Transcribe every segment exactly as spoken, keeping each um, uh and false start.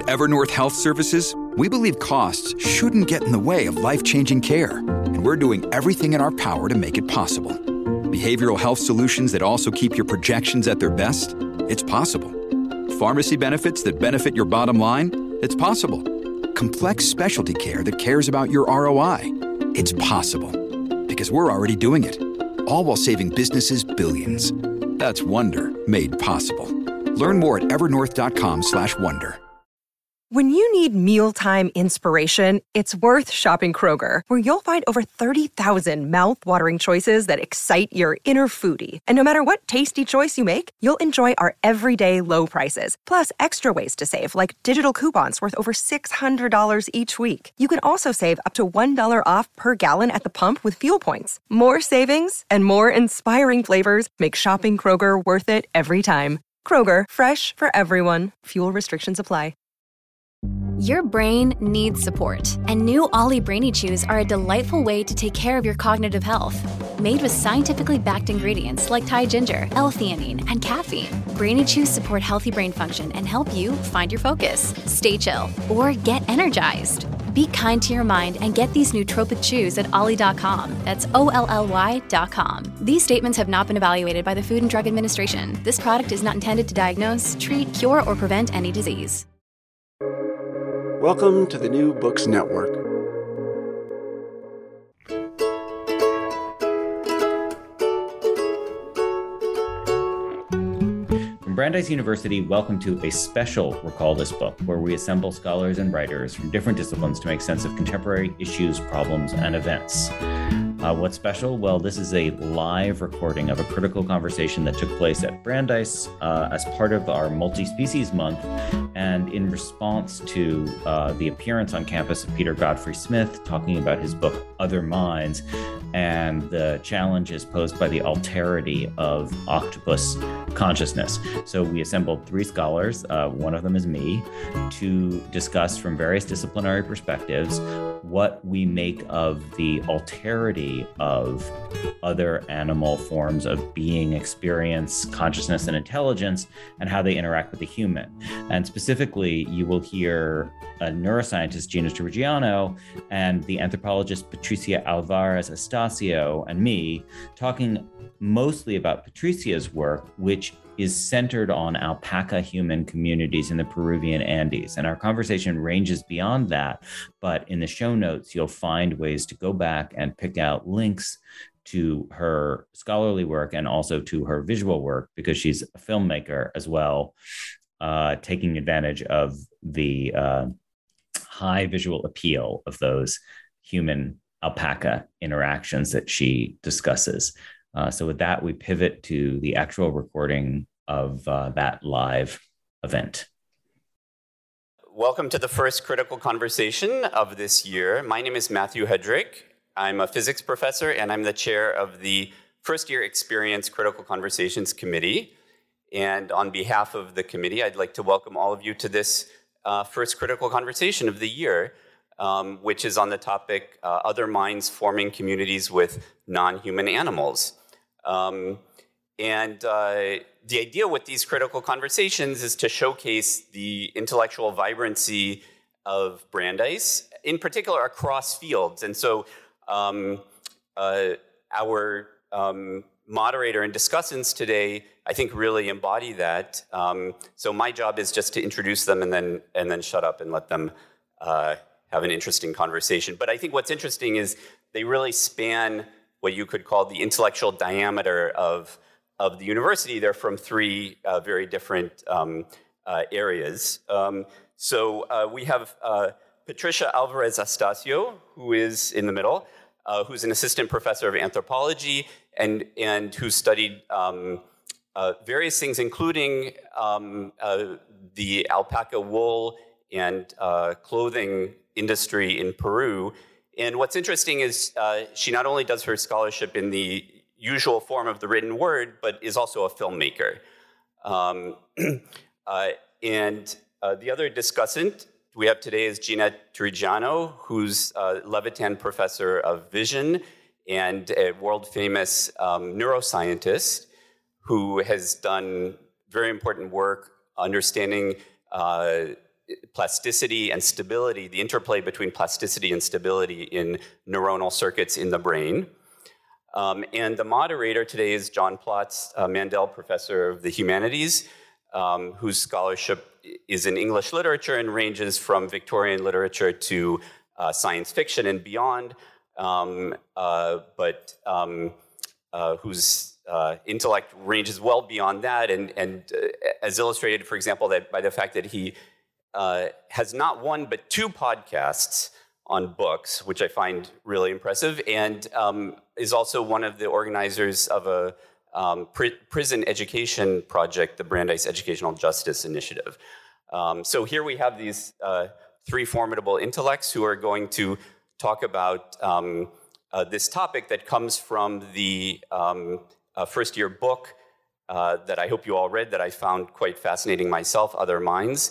At Evernorth Health Services, we believe costs shouldn't get in the way of life-changing care, and we're doing everything in our power to make it possible. Behavioral health solutions that also keep your projections at their best? It's possible. Pharmacy benefits that benefit your bottom line? It's possible. Complex specialty care that cares about your R O I? It's possible. Because we're already doing it. All while saving businesses billions. That's Wonder made possible. Learn more at evernorth.com slash wonder. When you need mealtime inspiration, it's worth shopping Kroger, where you'll find over thirty thousand mouth-watering choices that excite your inner foodie. And no matter what tasty choice you make, you'll enjoy our everyday low prices, plus extra ways to save, like digital coupons worth over six hundred dollars each week. You can also save up to one dollar off per gallon at the pump with fuel points. More savings and more inspiring flavors make shopping Kroger worth it every time. Kroger, fresh for everyone. Fuel restrictions apply. Your brain needs support, and new Ollie Brainy Chews are a delightful way to take care of your cognitive health. Made with scientifically backed ingredients like Thai ginger, L-theanine, and caffeine, Brainy Chews support healthy brain function and help you find your focus, stay chill, or get energized. Be kind to your mind and get these nootropic chews at ollie dot com. That's O L L Y dot com. These statements have not been evaluated by the Food and Drug Administration. This product is not intended to diagnose, treat, cure, or prevent any disease. Welcome to the New Books Network. From Brandeis University, welcome to a special Recall This Book, where we assemble scholars and writers from different disciplines to make sense of contemporary issues, problems, and events. Uh, what's special? Well, this is a live recording of a critical conversation that took place at Brandeis uh, as part of our Multi-Species Month, and in response to uh, the appearance on campus of Peter Godfrey Smith talking about his book, Other Minds, and the challenges posed by the alterity of octopus consciousness. So we assembled three scholars, uh, one of them is me, to discuss from various disciplinary perspectives what we make of the alterity of other animal forms of being, experience, consciousness, and intelligence, and how they interact with the human. And specifically, you will hear a neuroscientist, Gina Terrigiano, and the anthropologist Patricia Alvarez Estacio, and me, talking mostly about Patricia's work, which is centered on alpaca human communities in the Peruvian Andes. And our conversation ranges beyond that, but in the show notes, you'll find ways to go back and pick out links to her scholarly work and also to her visual work, because she's a filmmaker as well, uh, taking advantage of the uh, high visual appeal of those human alpaca interactions that she discusses. Uh, so with that, we pivot to the actual recording of uh, that live event. Welcome to the first critical conversation of this year. My name is Matthew Hedrick. I'm a physics professor, and I'm the chair of the first year Experience Critical Conversations Committee. And on behalf of the committee, I'd like to welcome all of you to this uh, first critical conversation of the year, um, which is on the topic, uh, Other Minds Forming Communities with Non-Human Animals. Um, and uh, the idea with these critical conversations is to showcase the intellectual vibrancy of Brandeis, in particular across fields. And so um, uh, our um, moderator and discussants today, I think, really embody that. Um, so my job is just to introduce them and then and then shut up and let them uh, have an interesting conversation. But I think what's interesting is they really span what you could call the intellectual diameter of, of the university. They're from three uh, very different um, uh, areas. Um, so uh, we have uh, Patricia Alvarez Estacio, who is in the middle, uh, who's an assistant professor of anthropology and, and who studied um, uh, various things, including um, uh, the alpaca wool and uh, clothing industry in Peru. And what's interesting is uh, she not only does her scholarship in the usual form of the written word, but is also a filmmaker. Um, uh, and uh, the other discussant we have today is Gina Terrigiano, who's a Levitan professor of vision and a world-famous um, neuroscientist who has done very important work understanding uh, plasticity and stability, the interplay between plasticity and stability in neuronal circuits in the brain. Um, and the moderator today is John Plotz, uh, Mandel Professor of the Humanities, um, whose scholarship is in English literature and ranges from Victorian literature to uh, science fiction and beyond, um, uh, but um, uh, whose uh, intellect ranges well beyond that, and, and uh, as illustrated, for example, that by the fact that he uh, has not one but two podcasts on books, which I find really impressive, and um, is also one of the organizers of a um, pr- prison education project, the Brandeis Educational Justice Initiative. Um, so here we have these uh, three formidable intellects who are going to talk about um, uh, this topic that comes from the um, uh, first year book uh, that I hope you all read, that I found quite fascinating myself, Other Minds.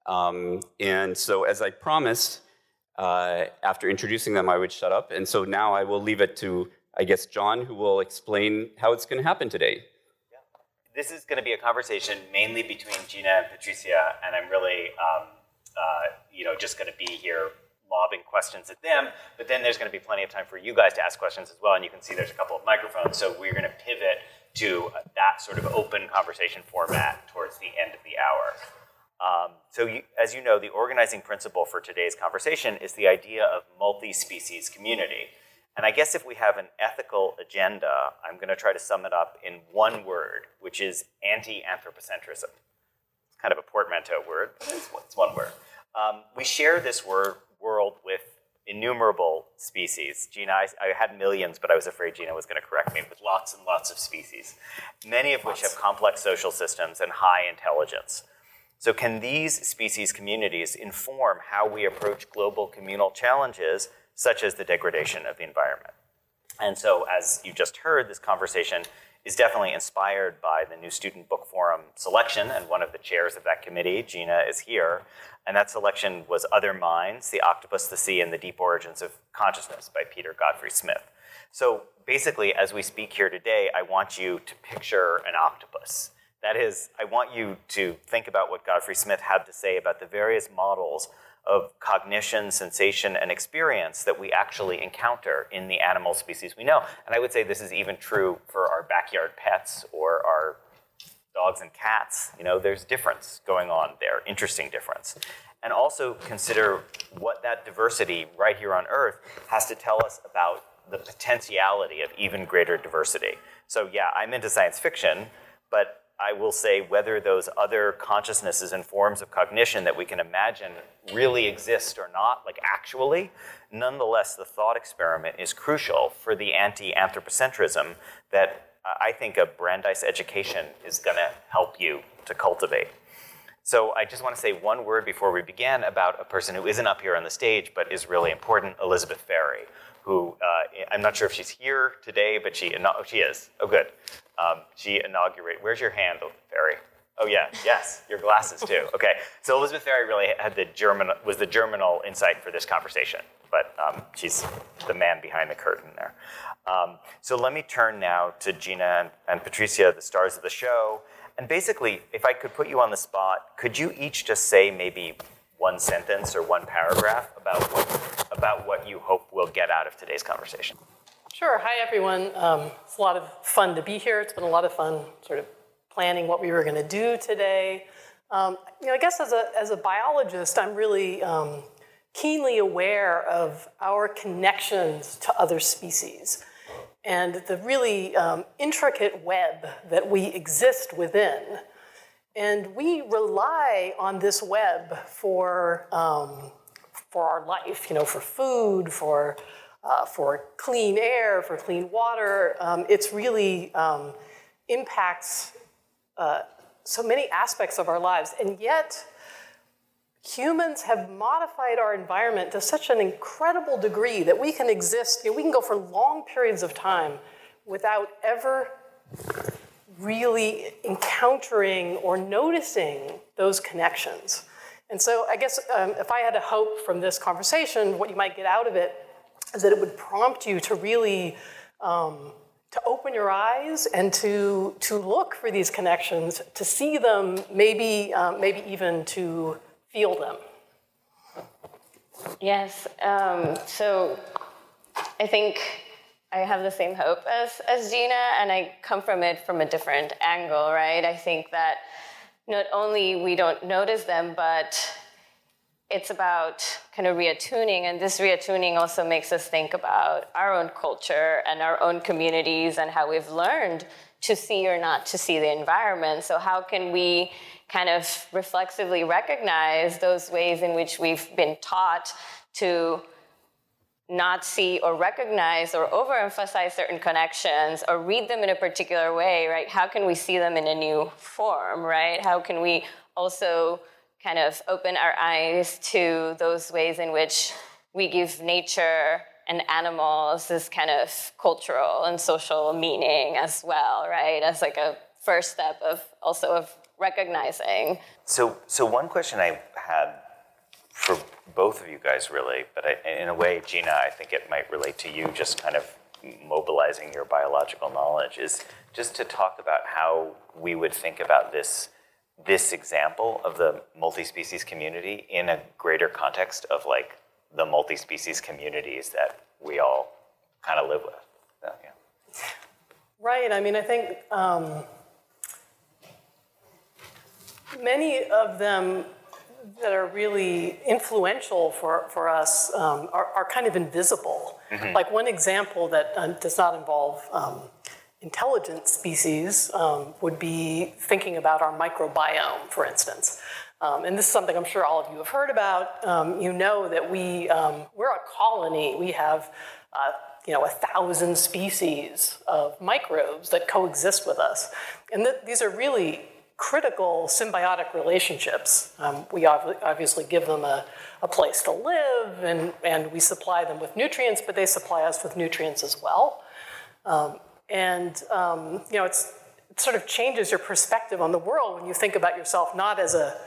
Um, and so as I promised, Uh, after introducing them, I would shut up. And so now I will leave it to, I guess, John, who will explain how it's going to happen today. Yeah. This is going to be a conversation mainly between Gina and Patricia, and I'm really, um, uh, you know, just going to be here lobbing questions at them. But then there's going to be plenty of time for you guys to ask questions as well. And you can see there's a couple of microphones. So we're going to pivot to that sort of open conversation format towards the end of the hour. Um, so you, as you know, the organizing principle for today's conversation is the idea of multi-species community. And I guess if we have an ethical agenda, I'm going to try to sum it up in one word, which is anti-anthropocentrism. It's kind of a portmanteau word, but it's, it's one word. Um, we share this word, world with innumerable species. Gina, I, I had millions, but I was afraid Gina was going to correct me, with lots and lots of species, many of which have complex social systems and high intelligence. So can these species communities inform how we approach global communal challenges, such as the degradation of the environment? And so, as you just heard, this conversation is definitely inspired by the new Student Book Forum selection, and one of the chairs of that committee, Gina, is here. And that selection was Other Minds, The Octopus, the Sea, and the Deep Origins of Consciousness by Peter Godfrey Smith. So basically, as we speak here today, I want you to picture an octopus. That is, I want you to think about what Godfrey Smith had to say about the various models of cognition, sensation, and experience that we actually encounter in the animal species we know. And I would say this is even true for our backyard pets or our dogs and cats. You know, there's difference going on there, interesting difference. And also consider what that diversity right here on Earth has to tell us about the potentiality of even greater diversity. So yeah, I'm into science fiction, but I will say whether those other consciousnesses and forms of cognition that we can imagine really exist or not, like actually, nonetheless, the thought experiment is crucial for the anti-anthropocentrism that uh, I think a Brandeis education is going to help you to cultivate. So I just want to say one word before we begin about a person who isn't up here on the stage, but is really important, Elizabeth Ferry, who uh, I'm not sure if she's here today, but she, oh, she is. Oh, good. Um, she inaugurated, where's your hand, Ferry? Oh yeah, yes, your glasses too. Okay, so Elizabeth Ferry really had the German, was the germinal insight for this conversation, but um, she's the man behind the curtain there. Um, so let me turn now to Gina and, and Patricia, the stars of the show, and basically, if I could put you on the spot, could you each just say maybe one sentence or one paragraph about what, about what you hope we'll get out of today's conversation? Sure. Hi, everyone. Um, it's a lot of fun to be here. It's been a lot of fun sort of planning what we were going to do today. Um, you know, I guess as a, as a biologist, I'm really um, keenly aware of our connections to other species and the really um, intricate web that we exist within. And we rely on this web for, um, for our life, you know, for food, for Uh, for clean air, for clean water. Um, it's really um, impacts uh, so many aspects of our lives. And yet, humans have modified our environment to such an incredible degree that we can exist, you know, we can go for long periods of time without ever really encountering or noticing those connections. And so I guess um, if I had a hope from this conversation, what you might get out of it is that it would prompt you to really um, to open your eyes and to to look for these connections, to see them, maybe um, maybe even to feel them? Yes. Um, so I think I have the same hope as, as Gina, and I come from it from a different angle, right? I think that not only we don't notice them, but it's about kind of reattuning, and this reattuning also makes us think about our own culture and our own communities and how we've learned to see or not to see the environment. So how can we kind of reflexively recognize those ways in which we've been taught to not see or recognize or overemphasize certain connections or read them in a particular way, right? How can we see them in a new form, right? How can we also kind of open our eyes to those ways in which we give nature and animals this kind of cultural and social meaning as well, right? As like a first step of also of recognizing. So, so one question I had for both of you guys, really, but I, in a way, Gina, I think it might relate to you, just kind of mobilizing your biological knowledge, is just to talk about how we would think about this, this example of the multi-species community in a greater context of like the multi-species communities that we all kind of live with. So, yeah. Right. I mean, I think um, many of them that are really influential for, for us um, are, are kind of invisible. Mm-hmm. Like one example that um, does not involve um, intelligent species um, would be thinking about our microbiome, for instance. Um, and this is something I'm sure all of you have heard about. Um, you know that we, um, we're a colony. We have uh, you know, a thousand species of microbes that coexist with us. And th- these are really critical symbiotic relationships. Um, we ob- obviously give them a, a place to live, and, and we supply them with nutrients, but they supply us with nutrients as well. Um, and um, you know, it's, it sort of changes your perspective on the world when you think about yourself not as a,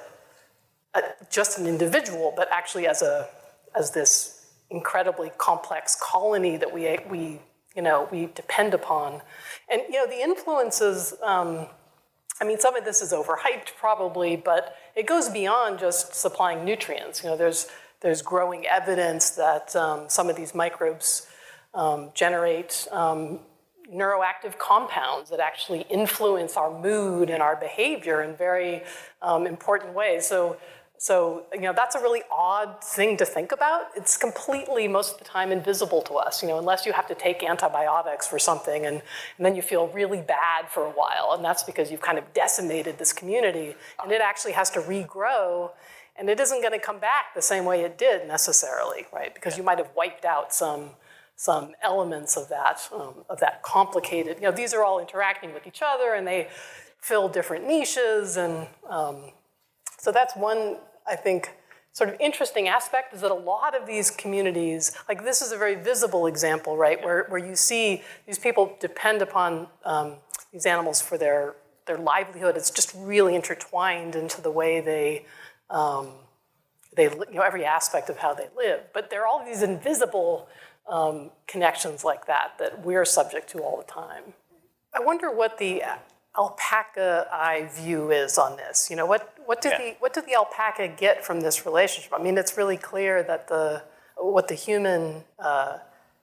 a just an individual, but actually as a as this incredibly complex colony that we we you know we depend upon. And you know, the influences. Um, I mean, some of this is overhyped probably, but it goes beyond just supplying nutrients. You know, there's there's growing evidence that um, some of these microbes um, generate um, neuroactive compounds that actually influence our mood and our behavior in very um, important ways. So, so you know, that's a really odd thing to think about. It's completely, most of the time, invisible to us, you know, unless you have to take antibiotics for something, and, and then you feel really bad for a while, and that's because you've kind of decimated this community, and it actually has to regrow, and it isn't going to come back the same way it did necessarily, right? Because you might have wiped out some some elements of that, um, of that complicated, you know, these are all interacting with each other, and they fill different niches, and um, so that's one, I think, sort of interesting aspect, is that a lot of these communities, like this is a very visible example, right, where, where you see these people depend upon um, these animals for their, their livelihood. It's just really intertwined into the way they, um, they, you know, every aspect of how they live. But there are all these invisible um, connections like that that we're subject to all the time. I wonder what the alpaca eye view is on this. You know, what what did yeah. the what did the alpaca get from this relationship? I mean, it's really clear that the what the human uh,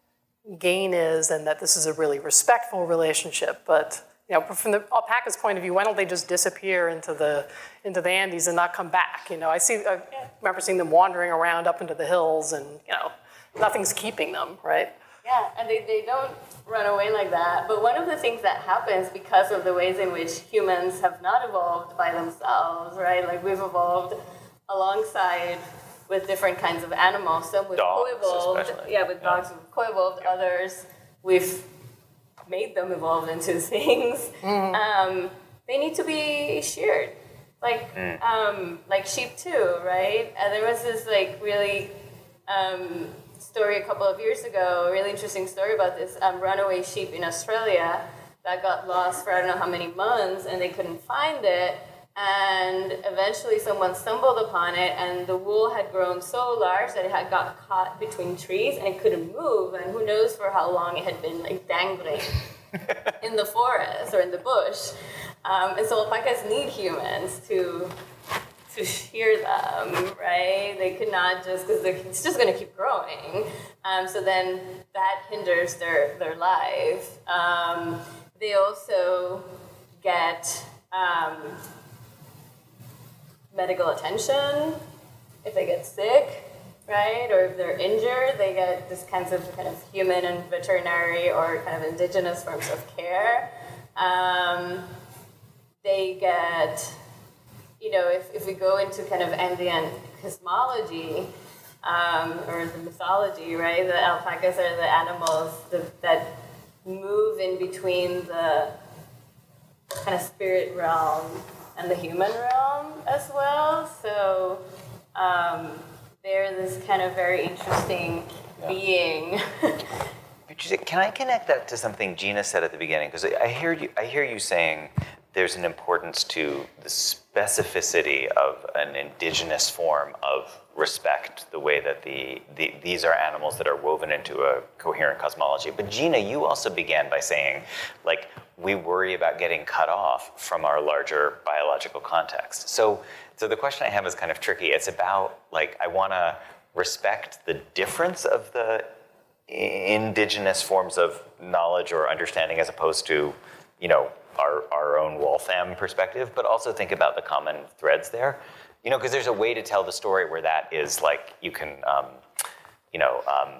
gain is, and that this is a really respectful relationship. But you know, from the alpaca's point of view, why don't they just disappear into the into the Andes and not come back? You know, I see. I remember seeing them wandering around up into the hills, and you know, nothing's keeping them, right? Yeah, and they, they don't run away like that. But one of the things that happens because of the ways in which humans have not evolved by themselves, right? Like we've evolved alongside with different kinds of animals. Some we've dogs, co-evolved. especially. Yeah, with dogs we've co-evolved. Yeah. Others we've made them evolve into things. Mm. Um, they need to be sheared, like mm. um, like sheep too, right? And there was this like really. Um, story a couple of years ago, a really interesting story about this um, runaway sheep in Australia that got lost for I don't know how many months, and they couldn't find it, and eventually someone stumbled upon it, and the wool had grown so large that it had got caught between trees and it couldn't move, and who knows for how long it had been like dangling in the forest or in the bush. Um, and so alpacas need humans to to shear them, right? They could not just, because it's just going to keep growing. Um, so then that hinders their, their life. Um, they also get um, medical attention if they get sick, right? Or if they're injured, they get this kinds of kind of human and veterinary or kind of indigenous forms of care. Um, they get, you know, if, if we go into kind of Andean cosmology, um, or the mythology, right? The alpacas are the animals that, that move in between the kind of spirit realm and the human realm as well. So um, they're this kind of very interesting yeah. being. Can I connect that to something Gina said at the beginning? Because I hear you. I hear you saying there's an importance to the specificity of an indigenous form of respect, the way that the, the these are animals that are woven into a coherent cosmology. But Gina, you also began by saying, like, we worry about getting cut off from our larger biological context. So, so the question I have is kind of tricky. It's about, like, I want to respect the difference of the indigenous forms of knowledge or understanding as opposed to, you know, our, our own Waltham perspective, but also think about the common threads there. You know, because there's a way to tell the story where that is like, you can, um, you know, um,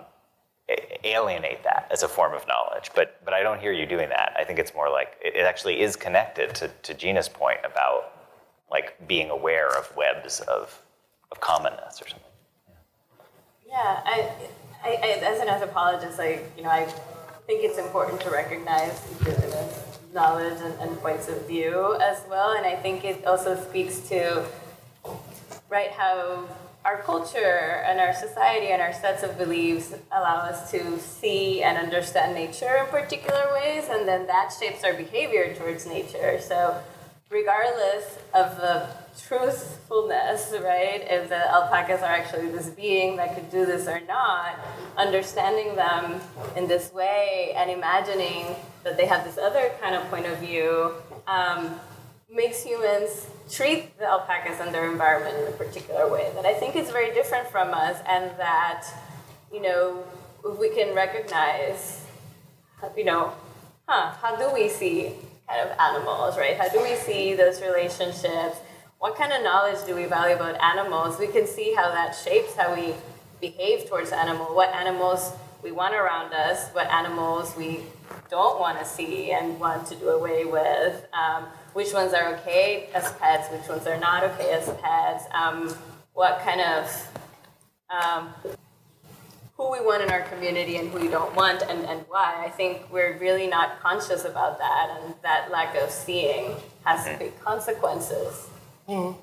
alienate that as a form of knowledge. But but I don't hear you doing that. I think it's more like, it, it actually is connected to, to Gina's point about, like, being aware of webs of, of commonness or something. Yeah, yeah I, I, I, as an anthropologist, I, you know, I think it's important to recognize indigenous knowledge and, and points of view as well. And I think it also speaks to, right, how our culture and our society and our sets of beliefs allow us to see and understand nature in particular ways, and then that shapes our behavior towards nature. So regardless of the truthfulness, right, if the alpacas are actually this being that could do this or not, understanding them in this way and imagining that they have this other kind of point of view um, makes humans treat the alpacas and their environment in a particular way that I think is very different from us, and that, you know, we can recognize, you know, huh, how do we see kind of animals, right? How do we see those relationships? What kind of knowledge do we value about animals? We can see how that shapes how we behave towards animals, what animals we want around us, what animals we don't want to see and want to do away with, um, which ones are okay as pets, which ones are not okay as pets, um, what kind of, um, who we want in our community and who we don't want, and, and why. I think we're really not conscious about that, and that lack of seeing has mm-hmm. big consequences. Mm-hmm.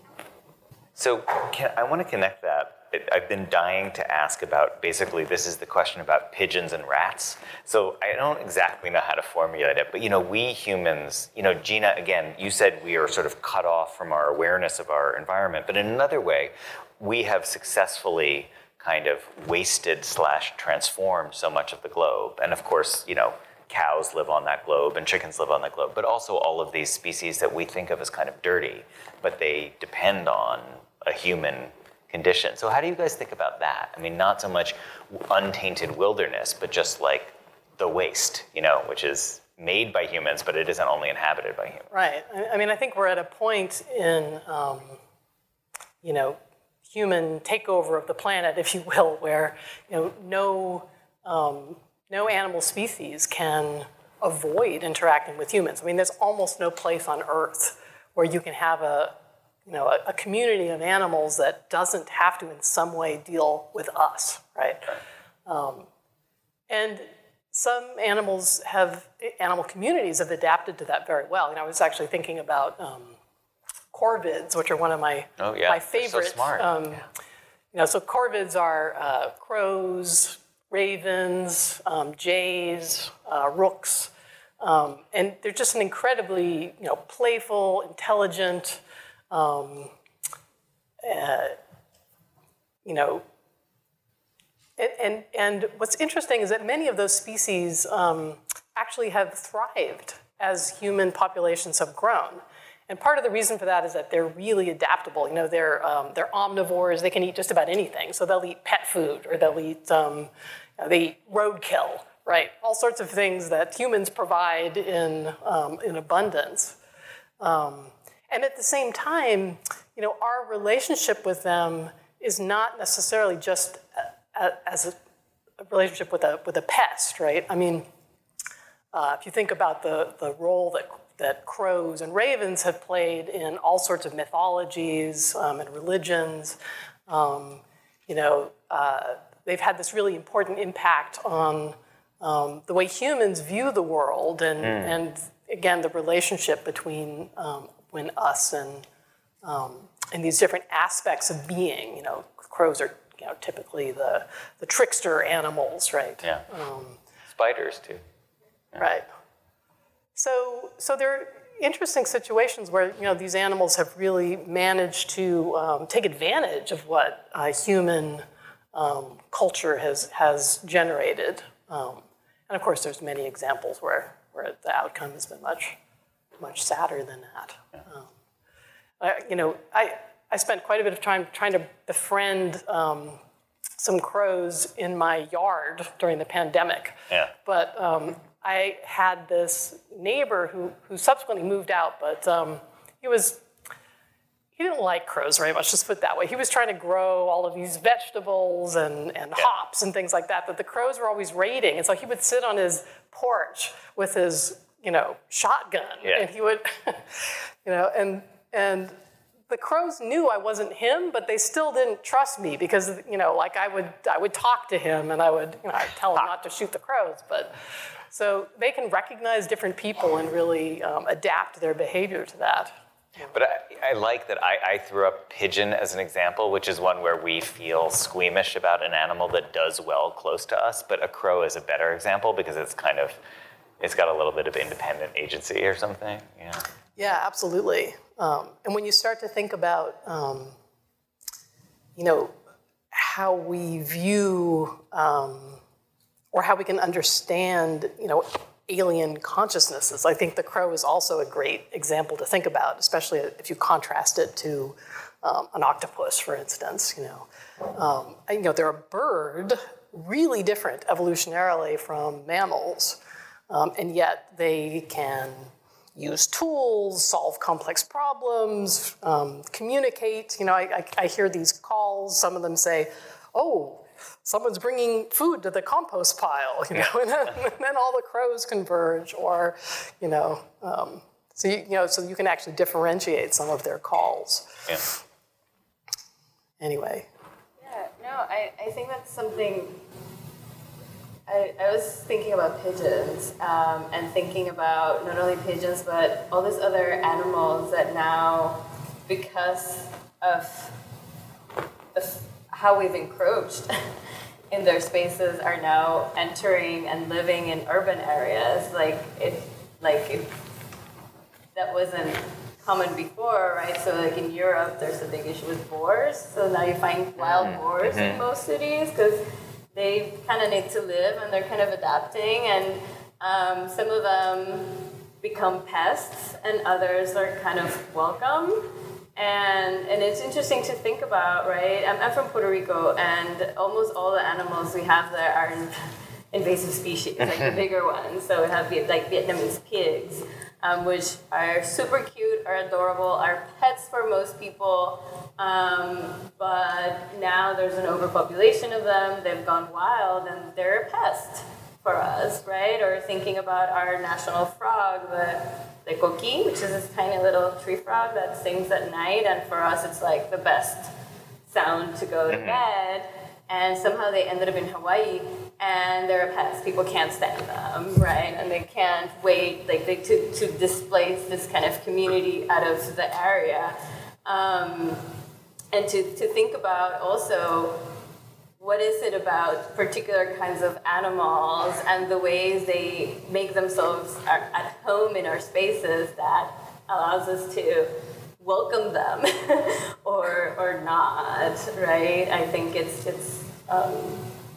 So can, I want to connect that. I've been dying to ask about, basically, this is the question about pigeons and rats. So I don't exactly know how to formulate it, but, you know, we humans, you know, Gina, again, you said we are sort of cut off from our awareness of our environment, but in another way, we have successfully kind of wasted slash transformed so much of the globe. And of course, you know, cows live on that globe and chickens live on that globe, but also all of these species that we think of as kind of dirty, but they depend on a human condition. So how do you guys think about that? I mean, not so much untainted wilderness, but just like the waste, you know, which is made by humans, but it isn't only inhabited by humans. Right. I mean, I think we're at a point in, um, you know, human takeover of the planet, if you will, where, you know, no, um, no animal species can avoid interacting with humans. I mean, there's almost no place on Earth where you can have a you know, a, a community of animals that doesn't have to in some way deal with us, right? Um, and some animals have, animal communities have adapted to that very well. And I was actually thinking about um, corvids, which are one of my, oh, yeah. my favorite. So smart. Um, yeah. You know, so corvids are uh, crows, ravens, um, jays, uh, rooks, um, and they're just an incredibly, you know, playful, intelligent, Um, uh, you know, and, and and what's interesting is that many of those species um, actually have thrived as human populations have grown. and part of the reason for that is that they're really adaptable. You know, they're um, they're omnivores. They can eat just about anything. So they'll eat pet food, or they'll eat um, they eat roadkill, right? All sorts of things that humans provide in um, in abundance. Um, and at the same time, you know, our relationship with them is not necessarily just a, a, as a, a relationship with a with a pest, right? I mean, uh, if you think about the the role that that crows and ravens have played in all sorts of mythologies um, and religions, um, you know, uh, they've had this really important impact on um, the way humans view the world, and, mm. and again, the relationship between um, when us and um, and these different aspects of being. You know, crows are you know typically the the trickster animals, right? Yeah. Um, Spiders too. Yeah. Right. So, so there are interesting situations where you know these animals have really managed to um, take advantage of what uh, human um, culture has has generated, um, and of course, there's many examples where where the outcome has been much much sadder than that. Um, I, you know, I I spent quite a bit of time trying to befriend um, some crows in my yard during the pandemic. Yeah. But um, I had this neighbor who, who subsequently moved out, but um, he was, he didn't like crows very much, just put it that way. He was trying to grow all of these vegetables and, and yeah. hops and things like that, but the crows were always raiding. And so he would sit on his porch with his, you know, shotgun, yeah. and he would, you know, and and the crows knew I wasn't him, but they still didn't trust me because, you know, like I would I would talk to him and I would, you know, I'd tell him not to shoot the crows, but. So they can recognize different people and really um, adapt their behavior to that. But I, I like that I, I threw up pigeon as an example, which is one where we feel squeamish about an animal that does well close to us, but a crow is a better example because it's kind of, it's got a little bit of independent agency or something. Yeah, yeah, absolutely. Um, and when you start to think about, um, you know, how we view um, or how we can understand, you know, alien consciousnesses. I think the crow is also a great example to think about, especially if you contrast it to um, an octopus, for instance. You know, um, you know, they're a bird, really different evolutionarily from mammals, um, and yet they can use tools, solve complex problems, um, communicate. You know, I, I, I hear these calls. Some of them say, "Oh, someone's bringing food to the compost pile," you know, and then, and then all the crows converge, or, you know, um, so you, you know, so you can actually differentiate some of their calls. Yeah. Anyway. Yeah. No, I, I think that's something. I, I was thinking about pigeons um, and thinking about not only pigeons but all these other animals that now, because of the how we've encroached in their spaces, are now entering and living in urban areas. Like it, like it, that wasn't common before, right? So like in Europe, there's a big issue with boars. So now you find wild mm-hmm. boars mm-hmm. in most cities because they kind of need to live and they're kind of adapting. And um, some of them become pests, and others are kind of welcome. And and it's interesting to think about, right? I'm, I'm from Puerto Rico, and almost all the animals we have there are invasive species, like the bigger ones. So we have like Vietnamese pigs, um, which are super cute, are adorable, are pets for most people. Um, but now there's an overpopulation of them. They've gone wild, and they're a pest for us, right? Or thinking about our national frog, the the coqui, which is this tiny little tree frog that sings at night, and for us it's like the best sound to go to bed. And somehow they ended up in Hawaii, and they're a pest. People can't stand them, right? And they can't wait like they, to, to displace this kind of community out of the area. Um, and to, to think about also, what is it about particular kinds of animals and the ways they make themselves at home in our spaces that allows us to welcome them or or not, right? I think it's it's um,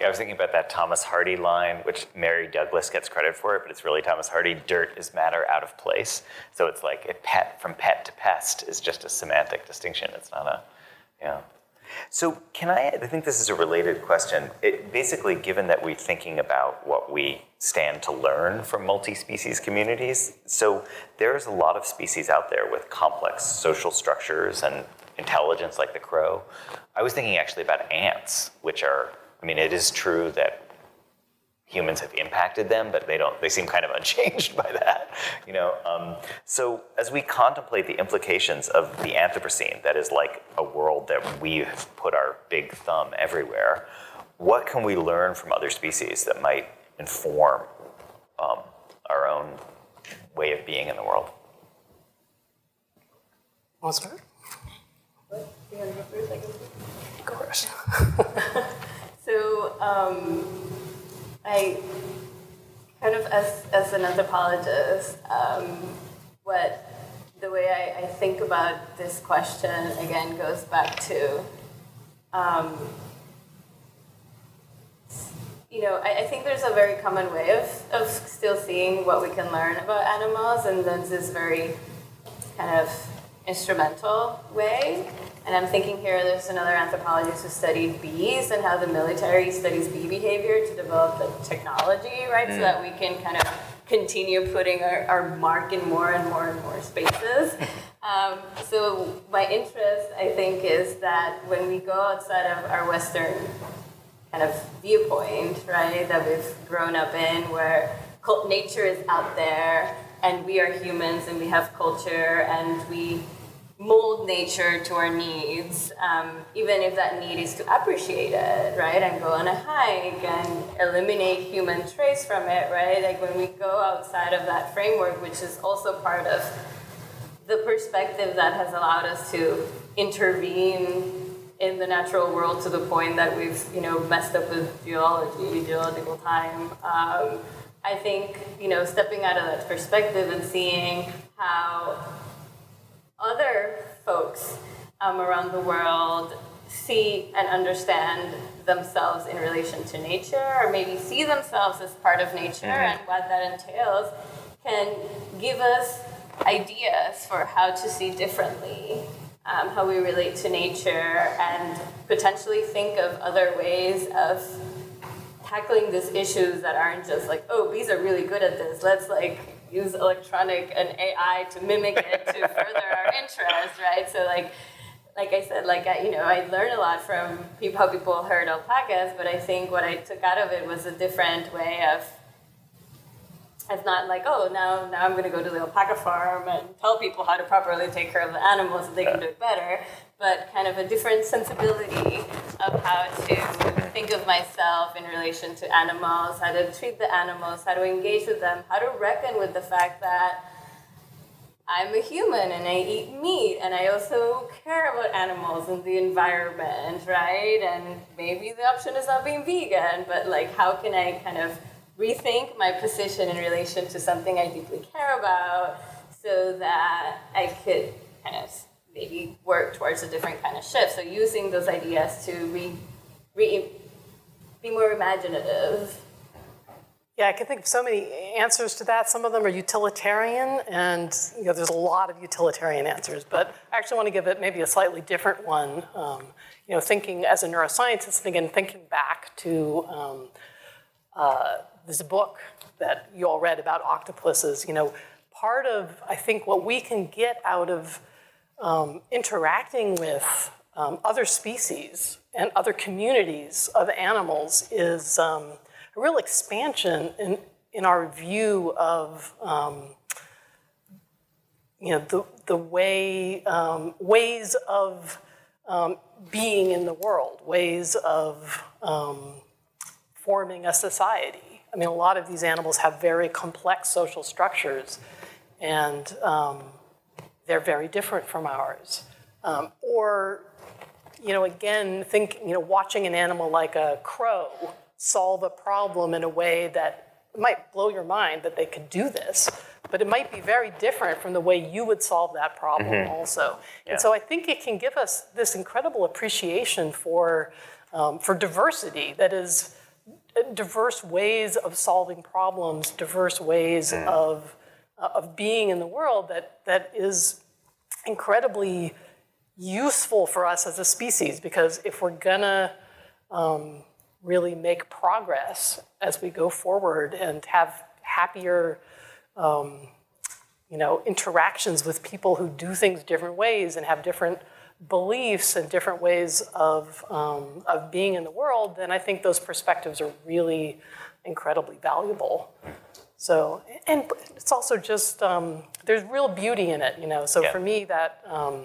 Yeah, I was thinking about that Thomas Hardy line, which Mary Douglas gets credit for it, but it's really Thomas Hardy, dirt is matter out of place. So it's like a pet, from pet to pest is just a semantic distinction. It's not a, yeah. So can I, I think this is a related question. It, basically, given that we're thinking about what we stand to learn from multi-species communities, so there's a lot of species out there with complex social structures and intelligence like the crow. I was thinking actually about ants, which are, I mean, it is true that humans have impacted them, but they don't, they seem kind of unchanged by that, you know? Um, so as we contemplate the implications of the Anthropocene, that is like a world that we have put our big thumb everywhere, what can we learn from other species that might inform um, our own way of being in the world? Want to start? What? You want to go first? I can Go first. So, um, I kind of, as, as an anthropologist, um, what the way I, I think about this question, again, goes back to, um, you know, I, I think there's a very common way of, of still seeing what we can learn about animals, and then this very kind of instrumental way. And I'm thinking here, there's another anthropologist who studied bees and how the military studies bee behavior to develop the technology, right? Mm. So that we can kind of continue putting our, our mark in more and more and more spaces. um, so my interest, I think, is that when we go outside of our Western kind of viewpoint, right, that we've grown up in, where nature is out there, and we are humans, and we have culture, and we mold nature to our needs, um, even if that need is to appreciate it, right? And go on a hike and eliminate human trace from it, right? Like when we go outside of that framework, which is also part of the perspective that has allowed us to intervene in the natural world to the point that we've, you know, messed up with geology, geological time. Um, I think, you know, stepping out of that perspective and seeing how other folks um, around the world see and understand themselves in relation to nature, or maybe see themselves as part of nature, mm-hmm. and what that entails, can give us ideas for how to see differently um, how we relate to nature, and potentially think of other ways of tackling these issues that aren't just like, oh, bees are really good at this, let's like use electronic and A I to mimic it to further our interest, right? So like, like I said, like I, you know, I learned a lot from people, how people herd alpacas, but I think what I took out of it was a different way of, of not like, oh, now now I'm going to go to the alpaca farm and tell people how to properly take care of the animals so they can do it better, but kind of a different sensibility of how to think of myself in relation to animals, how to treat the animals, how to engage with them, how to reckon with the fact that I'm a human and I eat meat, and I also care about animals and the environment, right? And maybe the option is not being vegan, but like, how can I kind of rethink my position in relation to something I deeply care about so that I could kind of maybe work towards a different kind of shift. So using those ideas to re, re, be more imaginative. Yeah, I can think of so many answers to that. Some of them are utilitarian, and you know, there's a lot of utilitarian answers, but I actually want to give it maybe a slightly different one. Um, you know, thinking as a neuroscientist, and again, thinking back to um, uh, this book that you all read about octopuses. You know, part of, I think, what we can get out of Um, interacting with um, other species and other communities of animals is um, a real expansion in, in our view of um, you know, the, the way, um, ways of um, being in the world, ways of um, forming a society. I mean, a lot of these animals have very complex social structures, and um, they're very different from ours. Um, or, you know, again, think, you know, watching an animal like a crow solve a problem in a way that might blow your mind that they could do this, but it might be very different from the way you would solve that problem mm-hmm. also. Yeah. And so I think it can give us this incredible appreciation for, um, for diversity that is diverse ways of solving problems, diverse ways mm. of uh, of being in the world that that is incredibly useful for us as a species. Because if we're gonna um, really make progress as we go forward and have happier, um, you know, interactions with people who do things different ways and have different beliefs and different ways of um, of being in the world, then I think those perspectives are really incredibly valuable. So, and it's also just um, there's real beauty in it, you know. So yeah. for me, that um,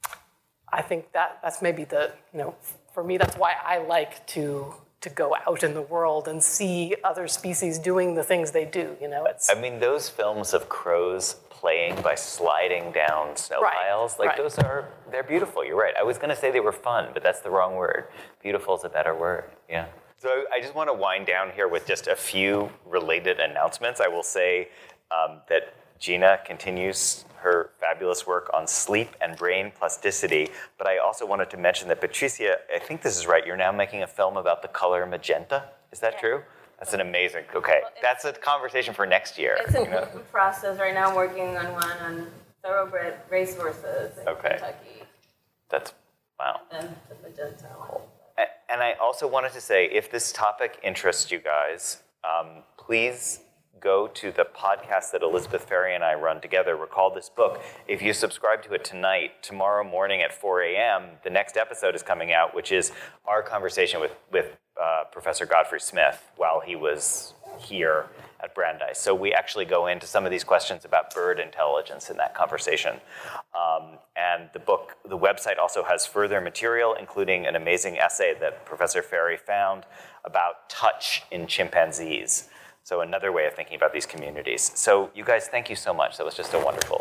I think that that's maybe the you know for me that's why I like to to go out in the world and see other species doing the things they do. You know, it's. I mean, those films of crows playing by sliding down snow right, piles, like right. those are, they're beautiful. You're right. I was going to say they were fun, but that's the wrong word. Beautiful is a better word. Yeah. So I just want to wind down here with just a few related announcements. I will say um, that Gina continues her fabulous work on sleep and brain plasticity, but I also wanted to mention that Patricia, I think this is right, you're now making a film about the color magenta. Is that yeah. true? That's an amazing, okay. Well, that's a conversation for next year. It's a you know? process right now. I'm working on one on thoroughbred racehorses in okay. Kentucky. That's, wow. And the magenta one. And, and I also wanted to say, if this topic interests you guys, um, please go to the podcast that Elizabeth Ferry and I run together, Recall This Book. If you subscribe to it tonight, tomorrow morning at four a.m., the next episode is coming out, which is our conversation with, with uh, Professor Godfrey Smith while he was here at Brandeis. So we actually go into some of these questions about bird intelligence in that conversation. Um, and the book, the website also has further material, including an amazing essay that Professor Ferry found about touch in chimpanzees. So another way of thinking about these communities. So you guys, thank you so much. That was just so wonderful.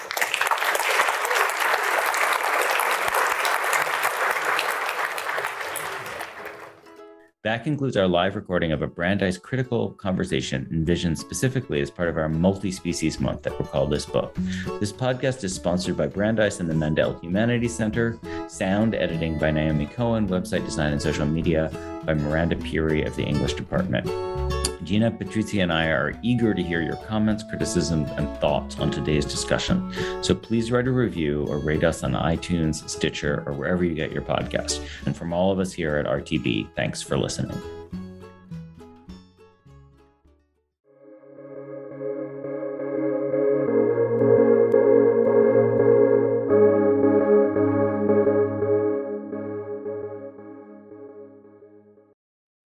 That concludes our live recording of a Brandeis critical conversation envisioned specifically as part of our multi-species month that Recall This Book. This podcast is sponsored by Brandeis and the Mandel Humanities Center, sound editing by Naomi Cohen, website design and social media by Miranda Peary of the English Department. Gina, Patricia, and I are eager to hear your comments, criticisms, and thoughts on today's discussion. So please write a review or rate us on iTunes, Stitcher, or wherever you get your podcast. And from all of us here at R T B, thanks for listening.